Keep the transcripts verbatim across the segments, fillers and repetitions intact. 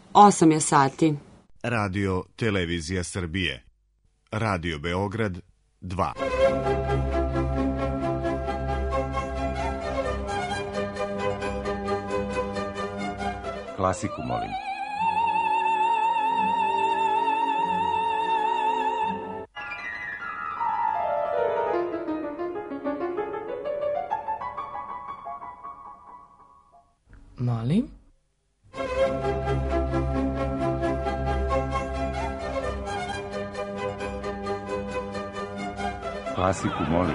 osam je sati. Radio Televizija Srbije. Radio Beograd dva. Klasiku, molim. Molim? Klasiku, molim.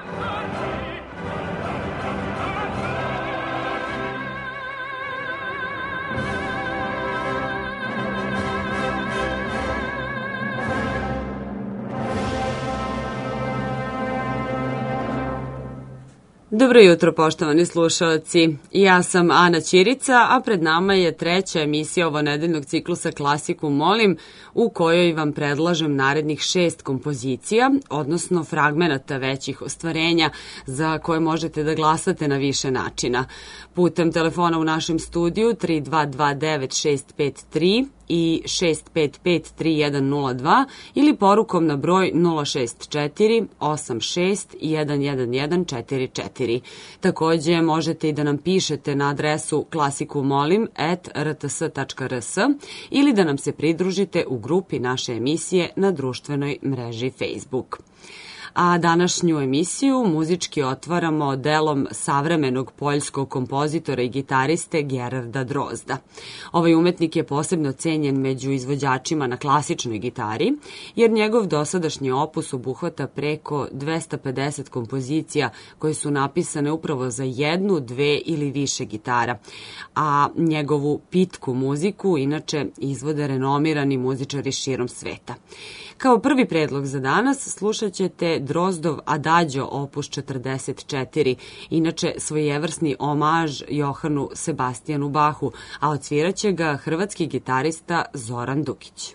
Dobro jutro, poštovani slušalci. Ja sam Ana Ćirica, a pred nama je treća emisija ovonedeljnog ciklusa Klasiku molim, u kojoj vam predlažem narednih šest kompozicija, odnosno fragmenata većih ostvarenja za koje možete da glasate na više načina. Putem telefona u našem studiju tri dva dva devet šest pet tri i šest pet pet tri jedan nula dva ili porukom na broj nula šest četiri osam šest jedan jedan jedan četiri četiri. Takođe možete i da nam pišete na adresu klasikumolim at r t s tačka r s ili da nam se pridružite u grupi naše emisije na društvenoj mreži Facebook. A današnju emisiju muzički otvaramo delom savremenog poljskog kompozitora i gitariste Gerarda Drozda. Ovaj umetnik je posebno cenjen među izvođačima na klasičnoj gitari, jer njegov dosadašnji opus obuhvata preko dvesta pedeset kompozicija koje su napisane upravo za jednu, dve ili više gitara, a njegovu pitku muziku inače izvode renomirani muzičari širom sveta. Kao prvi predlog za danas slušat ćete Drozdov Adagio opus četrdeset četiri, inače svojevrsni omaž Johanu Sebastijanu Bahu, a odsviraće ga hrvatski gitarista Zoran Dukić.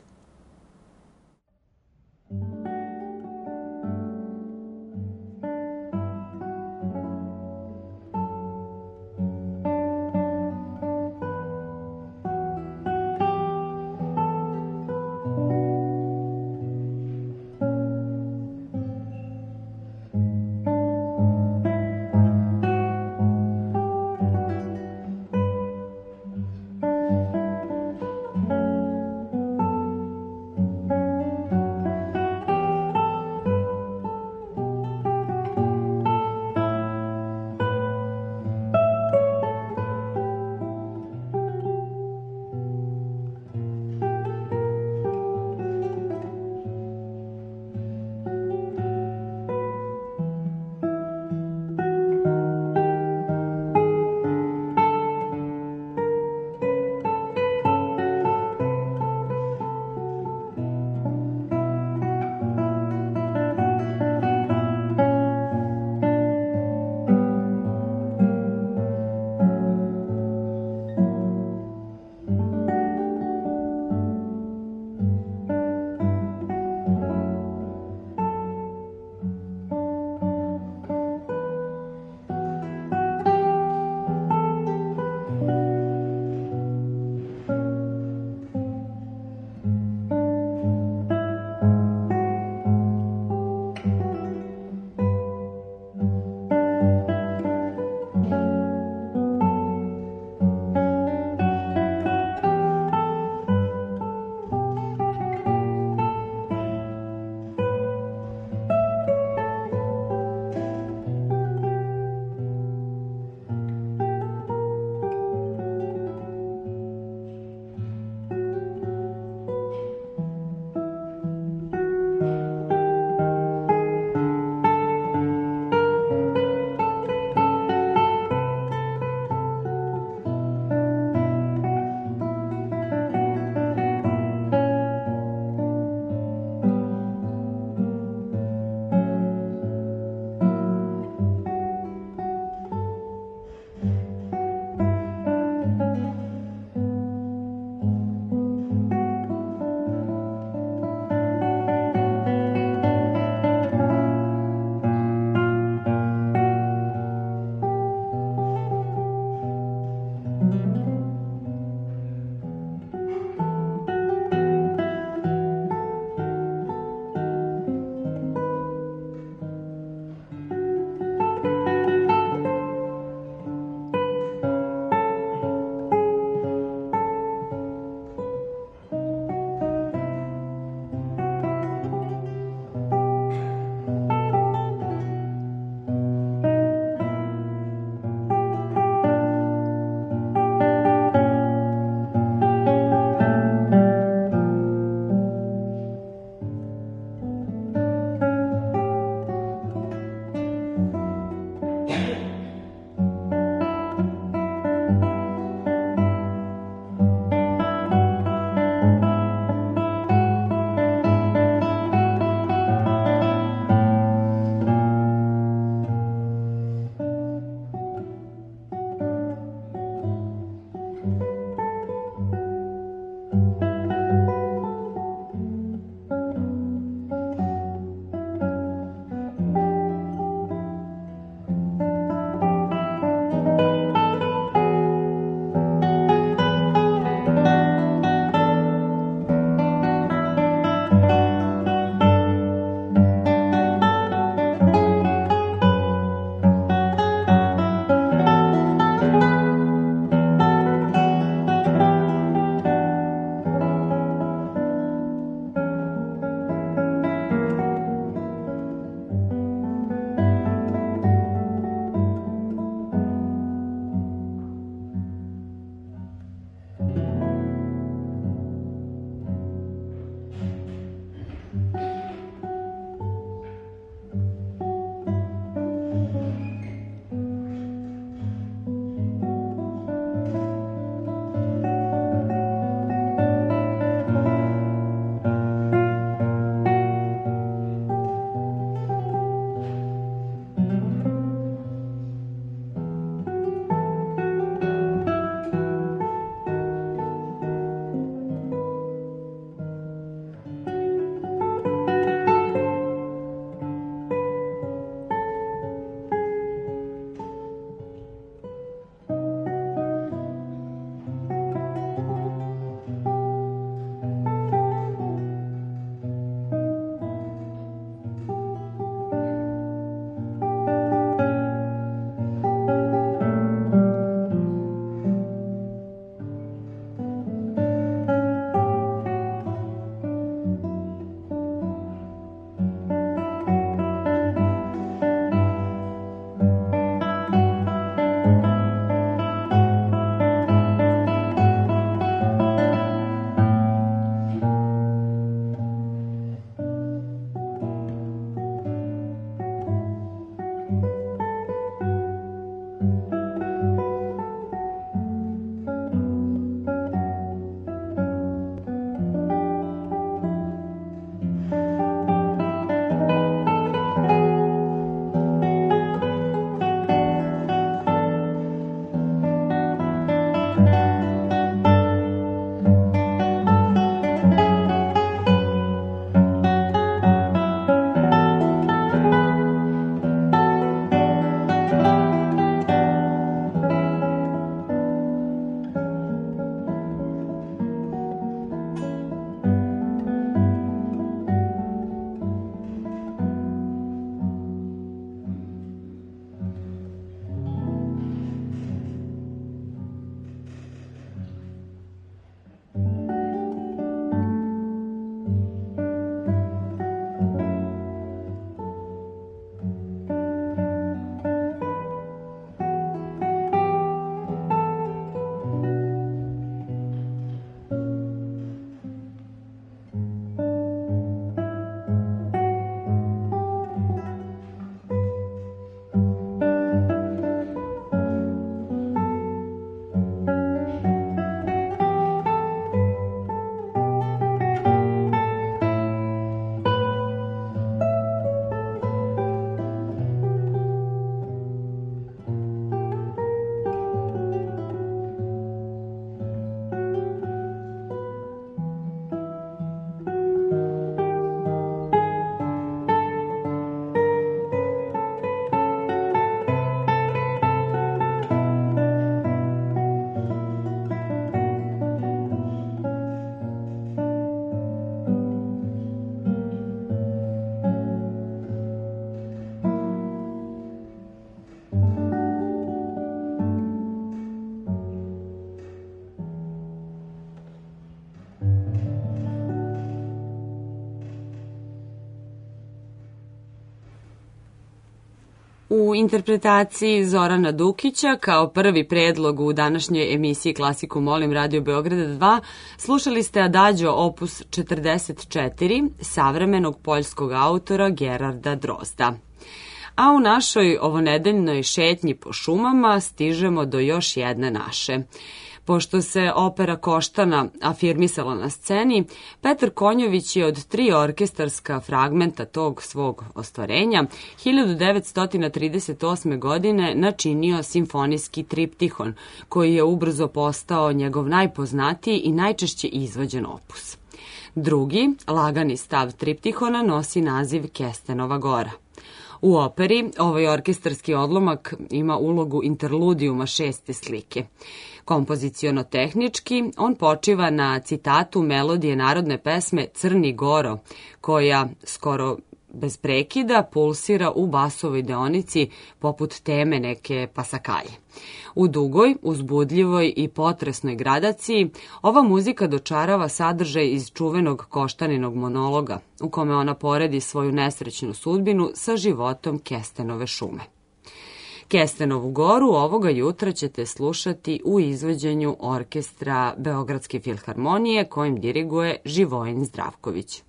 interpretaciji Zorana Dukića kao prvi predlog u današnjoj emisiji Klasiku molim Radio Beograda dva slušali ste Adagio opus četrdeset četiri savremenog poljskog autora Gerarda Drozda. A u našoj ovonedeljnoj šetnji po šumama stižemo do još jedne naše. Pošto se opera Koštana afirmisala na sceni, Petar Konjović je od tri orkestarska fragmenta tog svog ostvarenja hiljadu devetsto trideset osme. godine načinio simfonijski triptihon, koji je ubrzo postao njegov najpoznatiji i najčešće izvođen opus. Drugi, lagani stav triptihona nosi naziv Kestenova gora. U operi ovaj orkestarski odlomak ima ulogu interludijuma šeste slike. Kompoziciono-tehnički on počiva na citatu melodije narodne pesme Crni Goro, koja skoro bez prekida pulsira u basovoj deonici poput teme neke pasakalje. U dugoj, uzbudljivoj i potresnoj gradaciji ova muzika dočarava sadržaj iz čuvenog Koštaninog monologa, u kome ona poredi svoju nesrećnu sudbinu sa životom Kestenove šume. Kestenovu goru ovoga jutra ćete slušati u izvođenju orkestra Beogradske filharmonije kojim diriguje Živojin Zdravković.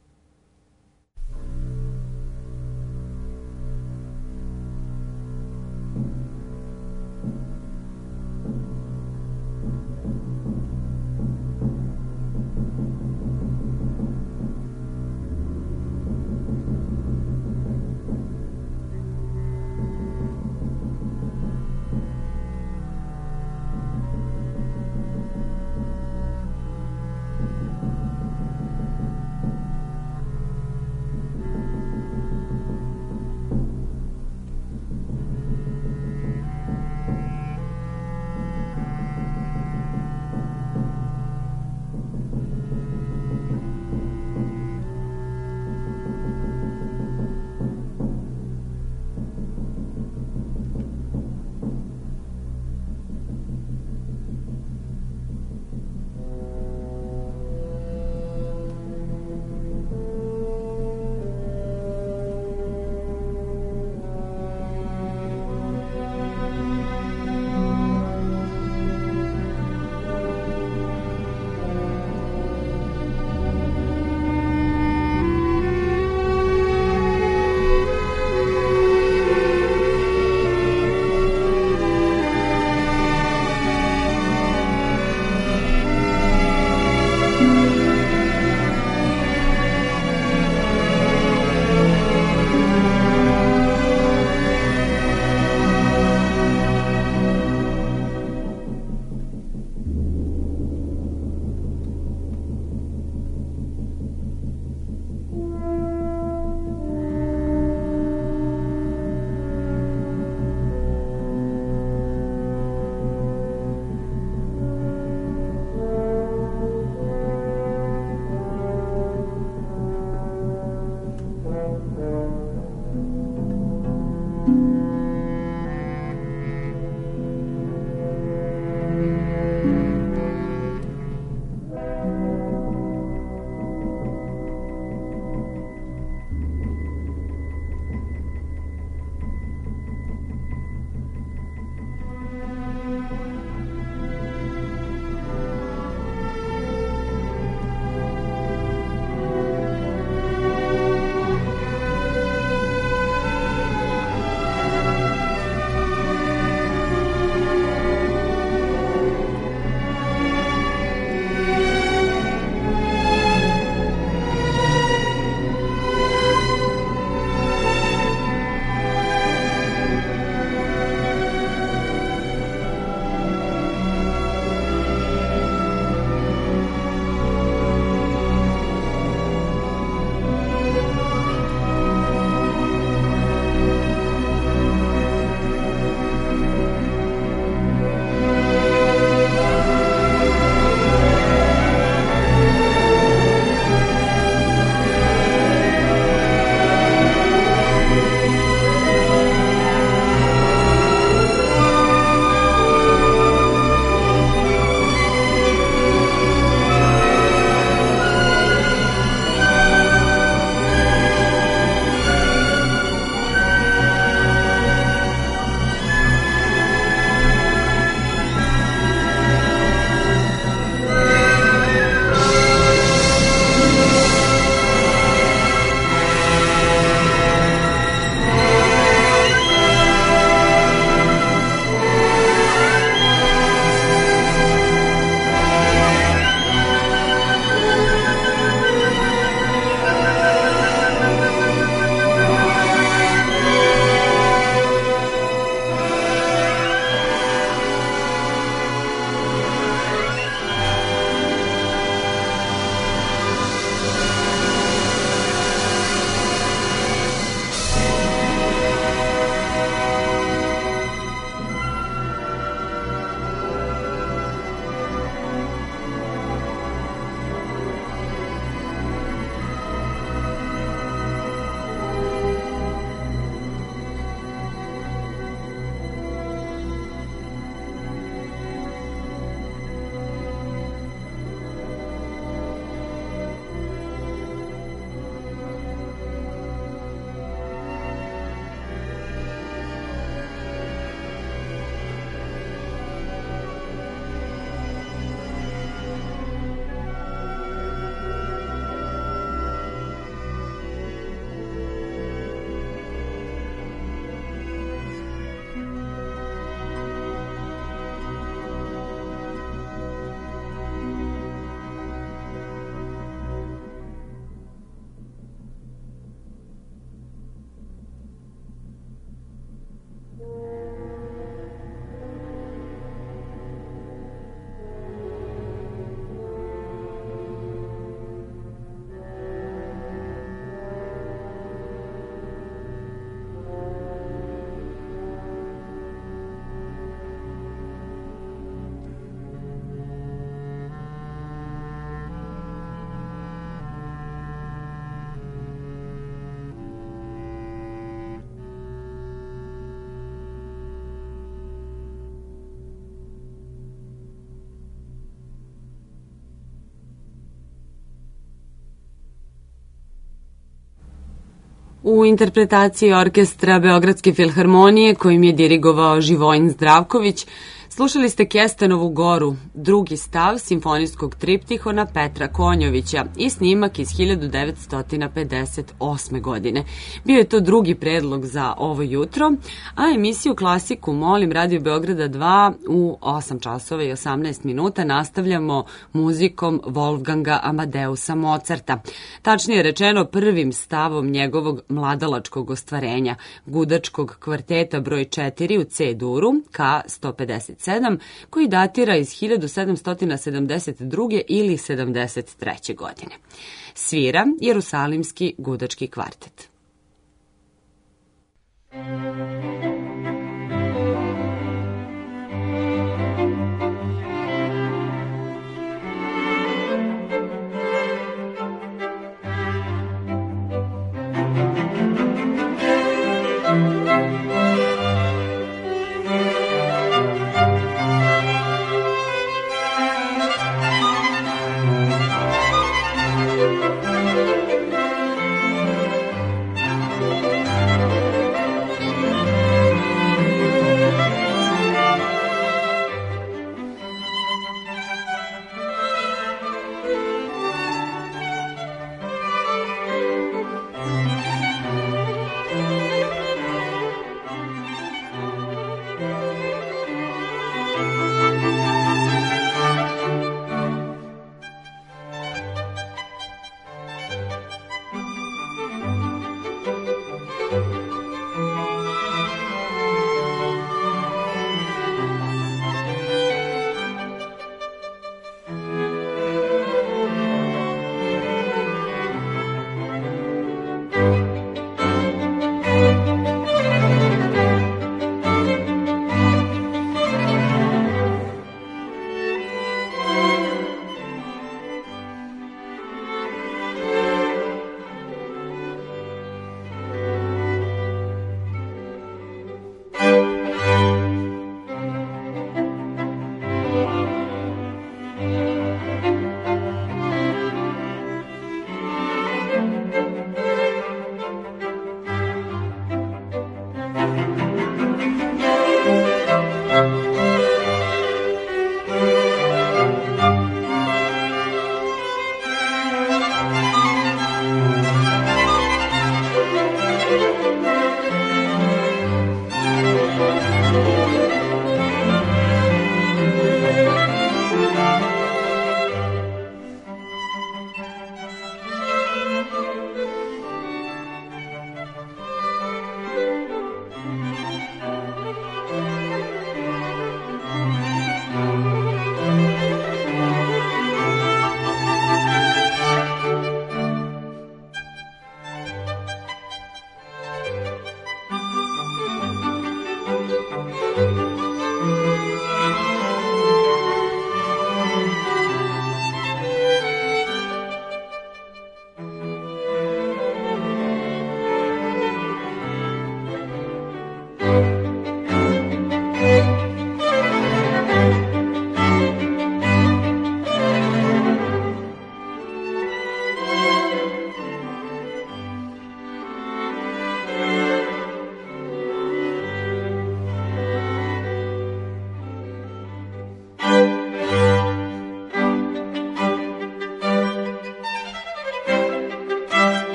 U interpretaciji orkestra Beogradske filharmonije kojim je dirigovao Živojin Zdravković, slušali ste Kestenovu goru, drugi stav simfonijskog triptihona Petra Konjovića i snimak iz hiljadu devetsto pedeset osme. godine. Bio je to drugi predlog za ovo jutro, a emisiju Klasiku Molim Radio Beograda dva u osam časova i osamnaest minuta nastavljamo muzikom Wolfganga Amadeusa Mozarta. Tačnije rečeno prvim stavom njegovog mladalačkog ostvarenja, gudačkog kvarteta broj četiri u C-duru, K sto pedeset sedam, koji datira iz hiljadu sedamsto sedamdeset druge ili sedamdeset treće. godine. Svira Jerusalimski gudački kvartet.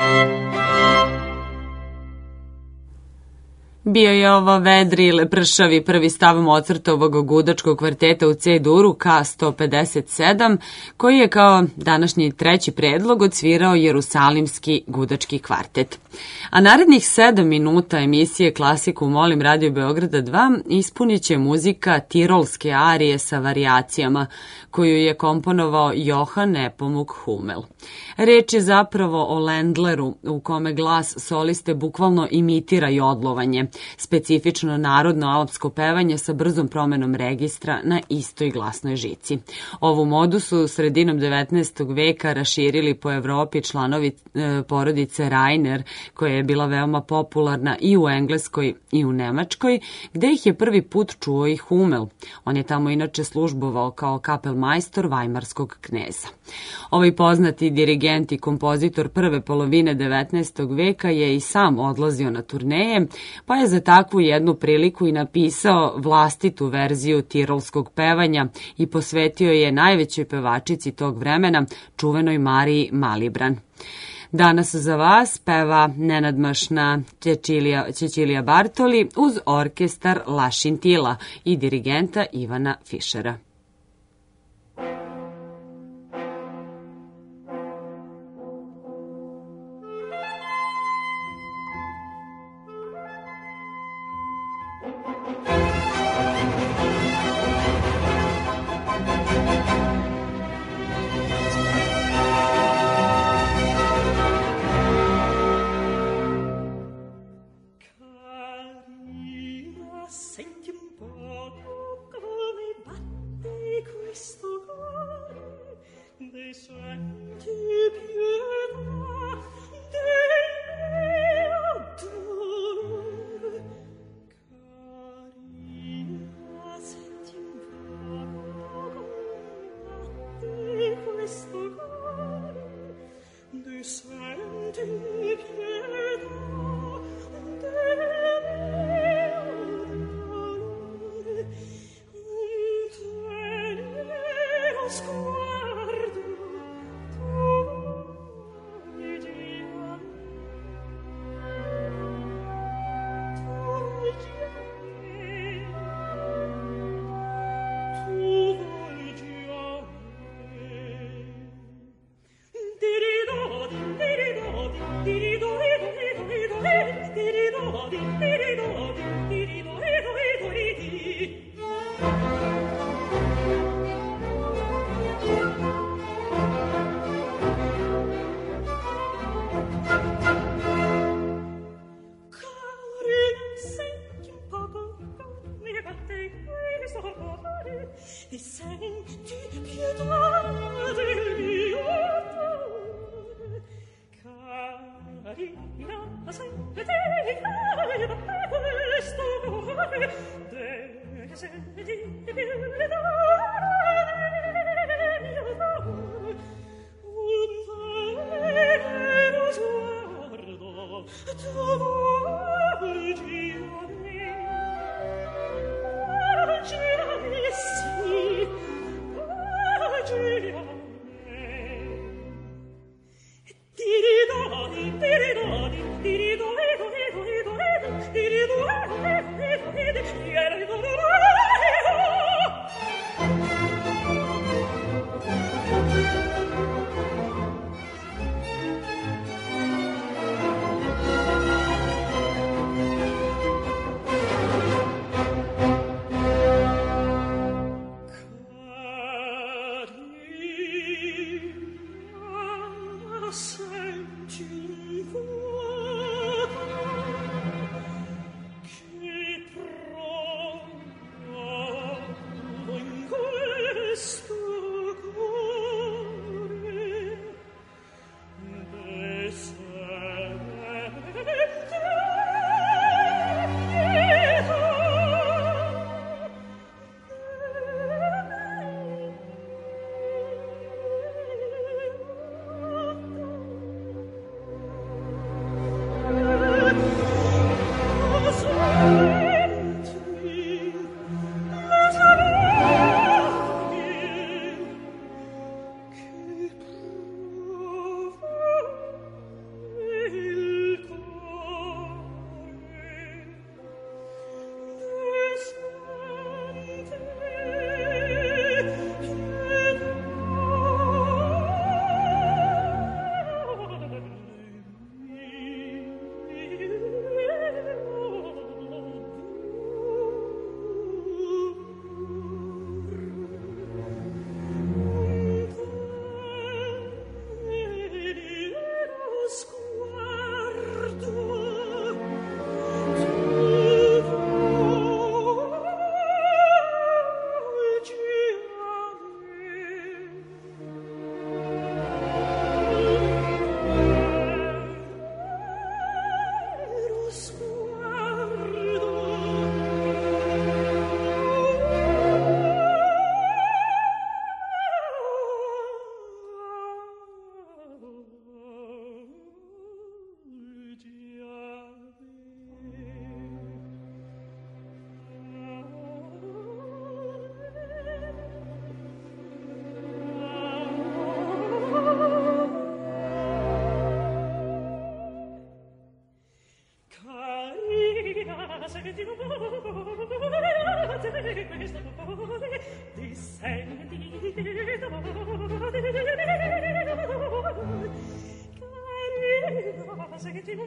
Bio je ovo vedri ili pršavi prvi stav Mozartovog gudačkog kvarteta u C-duru K sto pedeset sedam, koji je kao današnji treći predlog odsvirao Jerusalimski gudački kvartet. A narednih sedam minuta emisije Klasiku molim Radio Beograda dva ispunit će muzika tirolske arije sa varijacijama, koju je komponovao Johan Nepomuk Hummel. Reč je zapravo o Lendleru, u kome glas soliste bukvalno imitira jodlovanje, specifično narodno alpsko pevanje sa brzom promenom registra na istoj glasnoj žici. Ovu modu su sredinom devetnaestog veka raširili po Evropi članovi e, porodice Rainer, koja je bila veoma popularna i u Engleskoj i u Nemačkoj, gde ih je prvi put čuo i Hummel. On je tamo inače službovao kao kapelmajstor vajmarskog kneza. Ovaj poznati dirigent i kompozitor prve polovine devetnaestog veka je i sam odlazio na turneje, pa je za takvu jednu priliku i napisao vlastitu verziju tirolskog pevanja i posvetio je najvećoj pevačici tog vremena, čuvenoj Mariji Malibran. Danas za vas peva nenadmašna Cecilija, Cecilija Bartoli uz orkestar La Scintilla i dirigenta Ivana Fišera.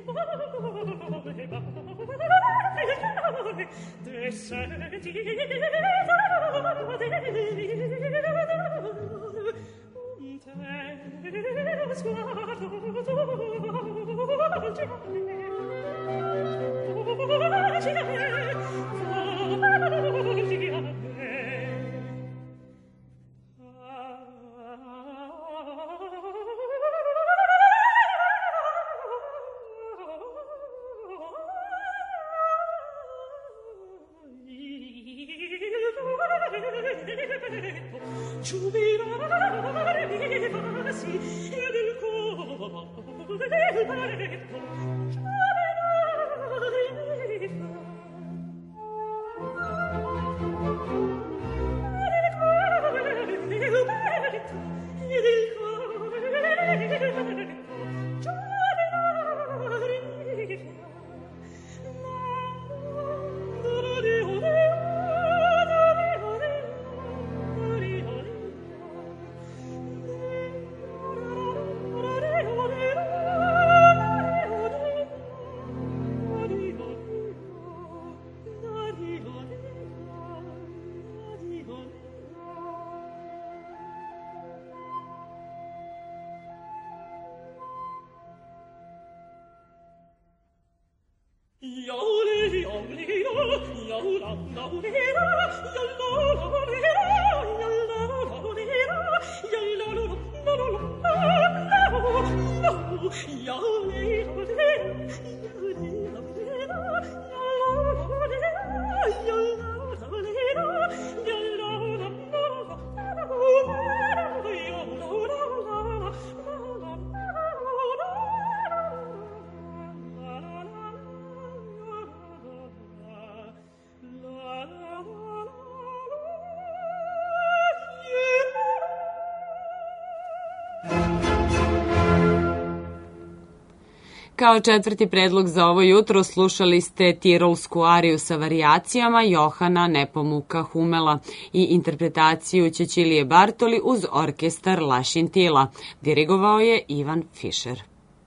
Kao četvrti predlog za ovo jutro slušali ste tirolsku ariju sa varijacijama Johana Nepomuka Humela i interpretaciju Cecilije Bartoli uz orkestar La Scintilla. Dirigovao je Ivan Fischer.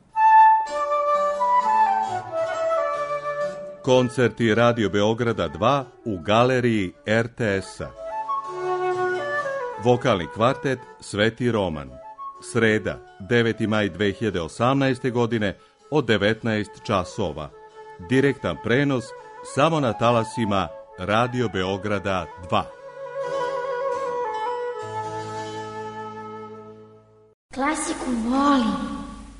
Koncerti Radio Beograda dva u galeriji er te es-a. Vokalni kvartet Sveti Roman. Sreda, deveti maj dve hiljade osamnaeste. godine od devetnaest časova. Direktan prenos samo na talasima Radio Beograda dva. Klasiku volim.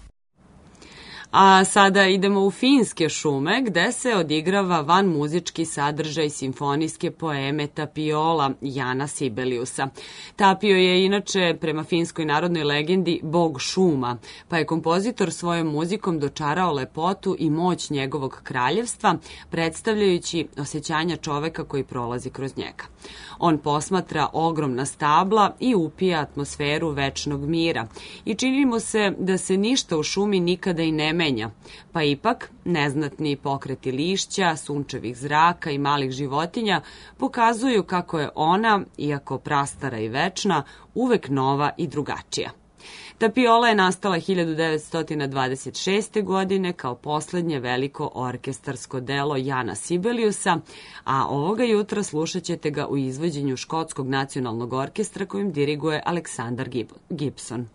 A sada idemo u finske šume gde se odigrava van muzički sadržaj simfonijske poeme Tapiola Jana Sibeliusa. Tapio je inače prema finskoj narodnoj legendi bog šuma, pa je kompozitor svojom muzikom dočarao lepotu i moć njegovog kraljevstva, predstavljajući osjećanja čoveka koji prolazi kroz njega. On posmatra ogromna stabla i upija atmosferu večnog mira i čini mu se da se ništa u šumi nikada i ne menja, pa ipak neznatni pokreti lišća, sunčevih zraka i malih životinja pokazuju kako je ona, iako prastara i večna, uvek nova i drugačija. Tapiola je nastala hiljadu devetsto dvadeset šeste. godine kao poslednje veliko orkestarsko delo Jana Sibeliusa, a ovoga jutra slušat ćete ga u izvođenju Škotskog nacionalnog orkestra kojim diriguje Aleksandar Gibson.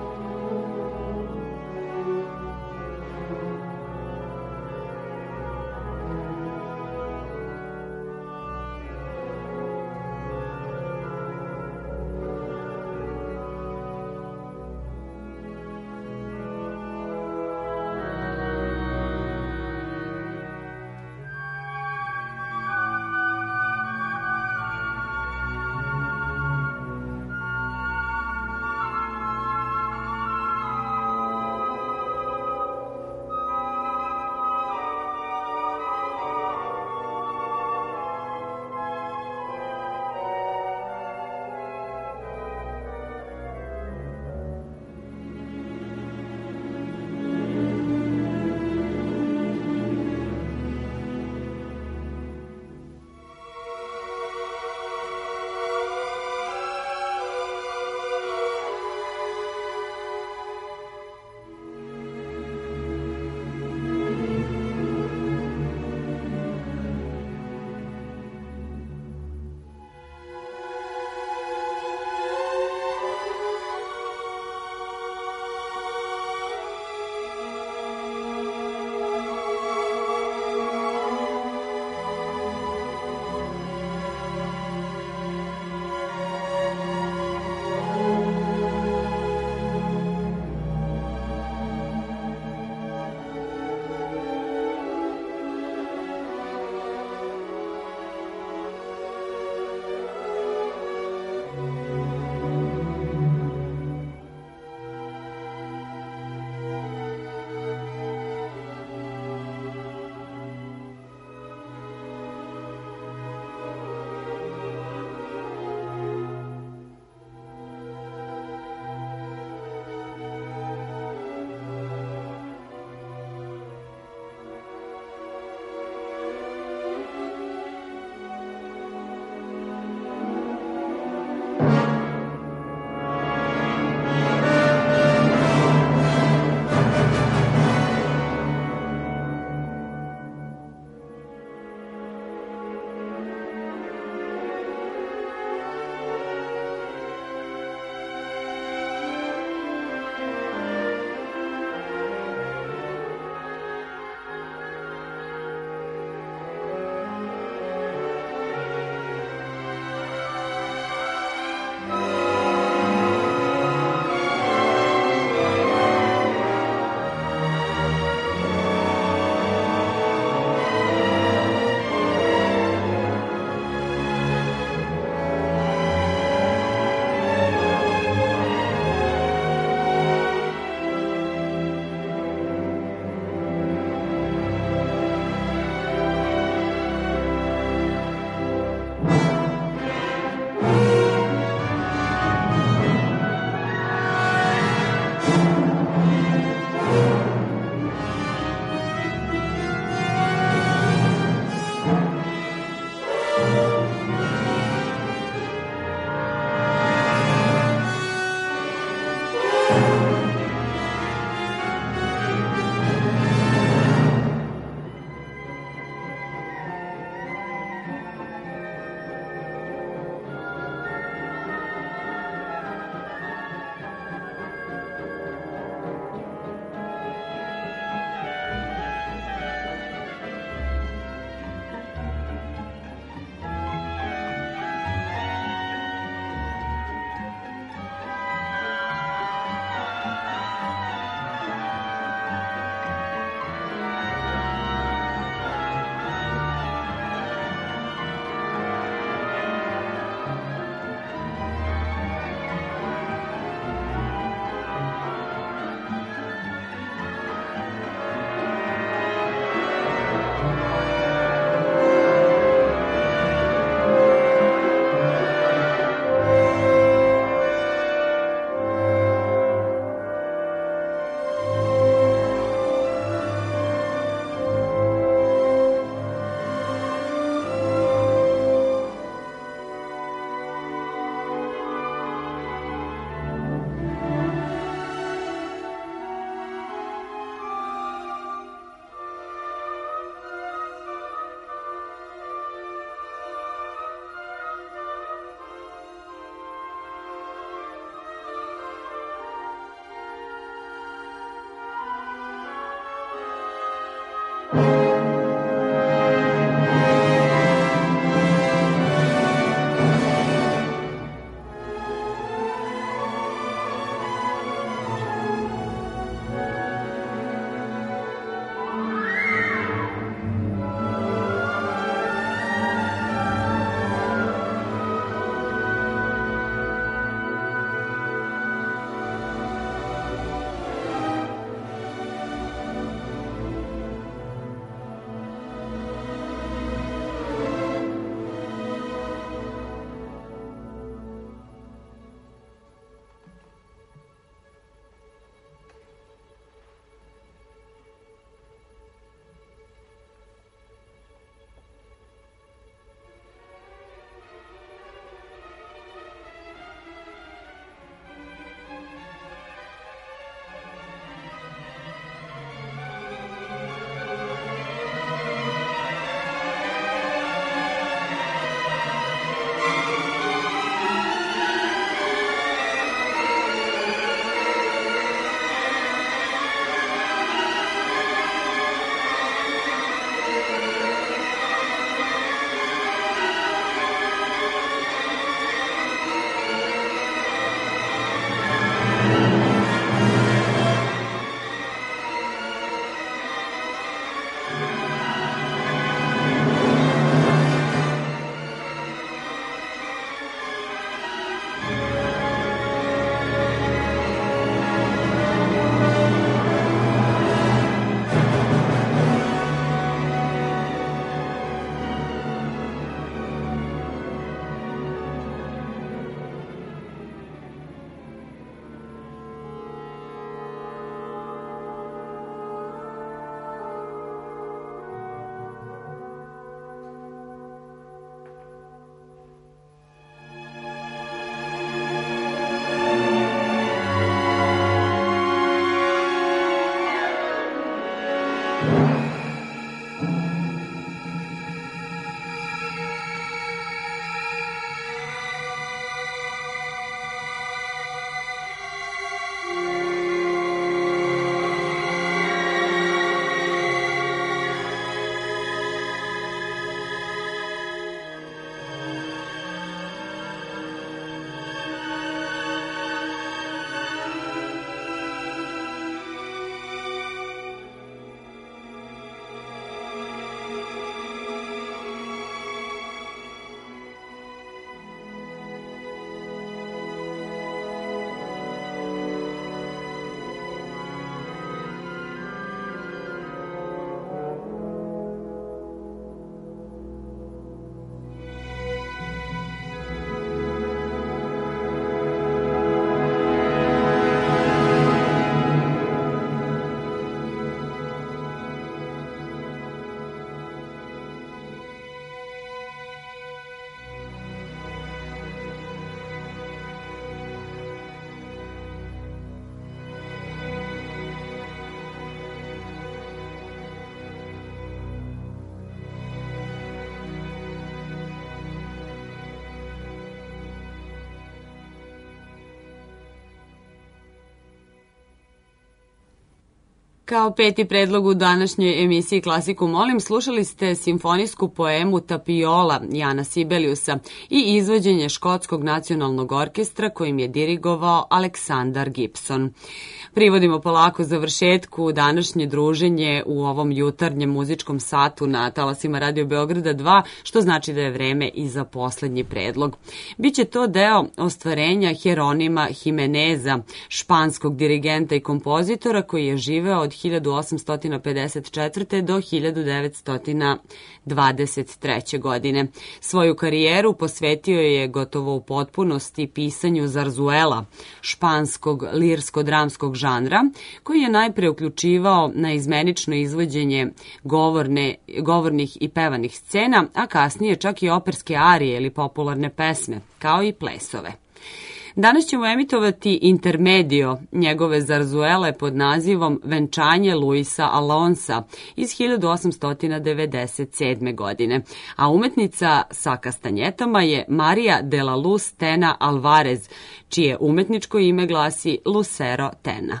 Kao peti predlog u današnjoj emisiji Klasiku molim, slušali ste simfonijsku poemu Tapiola Jana Sibeliusa i izvođenje Škotskog nacionalnog orkestra kojim je dirigovao Aleksandar Gibson. Privodimo polako završetku današnje druženje u ovom jutarnjem muzičkom satu na talasima Radio Beograda dva, što znači da je vreme i za poslednji predlog. Biće to deo ostvarenja Hieronima Jimeneza, španskog dirigenta i kompozitora koji je živeo od hiljadu osamsto pedeset četvrte. do hiljadu devetsto dvadeset treće. godine. Svoju karijeru posvetio je gotovo u potpunosti pisanju zarzuela, španskog lirsko-dramskog žanra, koji je najpre uključivao na izmenično izvođenje govorne, govornih i pevanih scena, a kasnije čak i operske arije ili popularne pesme, kao i plesove. Danas ćemo emitovati intermedio njegove zarzuele pod nazivom Venčanje Luisa Alonsa iz hiljadu osamsto devedeset sedme. godine, a umetnica sa kastanjetama je Maria de la Luz Tena Alvarez, čije umetničko ime glasi Lucero Tena.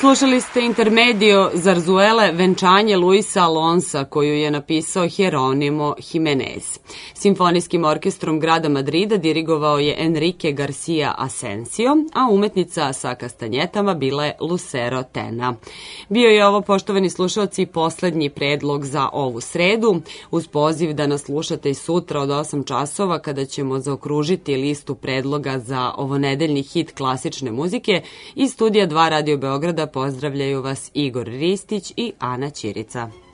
Slušali ste intermedio Zarzuele Venčanje Luisa Alonsa, koju je napisao Jeronimo Jimenez. Simfonijskim orkestrom grada Madrida dirigovao je Enrique Garcia Asensio, a umetnica sa kastanjetama bila je Lucero Tena. Bio je ovo, poštovani slušalci, poslednji predlog za ovu sredu, uz poziv da nas slušate i sutra od osam časova kada ćemo zaokružiti listu predloga za ovonedeljni hit klasične muzike. Iz studija dva Radio Beograda pozdravljaju vas Igor Ristić i Ana Ćirica.